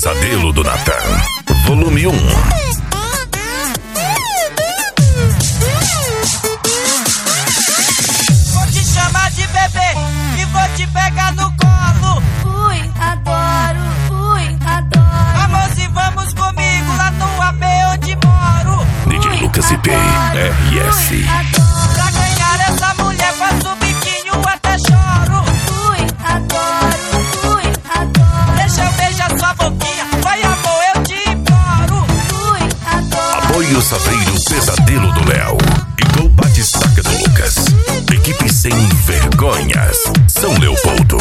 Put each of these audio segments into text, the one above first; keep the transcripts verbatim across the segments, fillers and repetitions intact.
Pesadelo do Natan, volume um. Vou te chamar de bebê e vou te pegar no colo. Ui, adoro, ui, adoro. Amorzinho, vamos comigo lá no A B onde moro. D J Lucas I P, R S. Pra ganhar essa mulher faço o biquinho até choro. Ui, adoro, ui, adoro. Deixa eu beijar sua boquinha, vai amor, eu te imploro. Ui, adoro. Apoio Saveiro Pesadelo do Léo e Gol Batistaca do Lucas. Equipe sem vergonhas, São Leopoldo.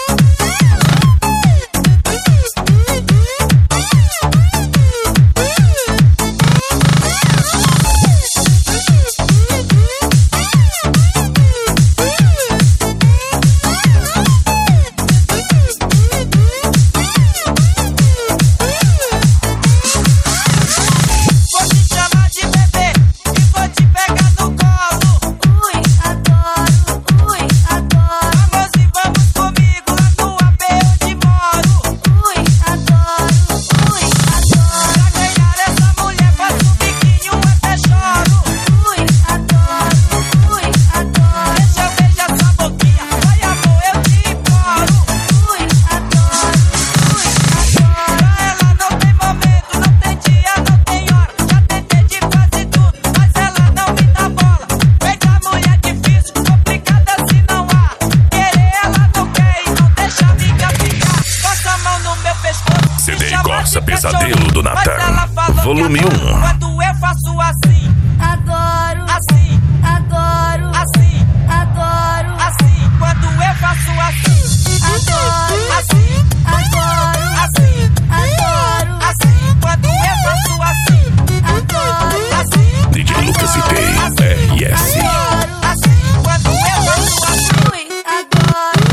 C D Corsa Pesadelo do Natan, volume um. Quando eu faço assim, Adoro, assim, adoro, assim, adoro, assim. Quando eu faço assim, adoro, assim, adoro, assim, adoro, assim. Quando eu faço assim, adoro, assim, D J Lucas I P, R S. assim. Quando eu faço assim. ui, adoro.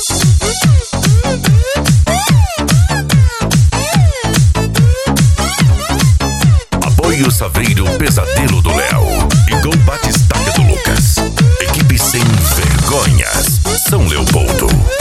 Apoio Saveiro Pesadelo do Léo e Gol Batistaca do Lucas. Equipe sem vergonhas, São Leopoldo.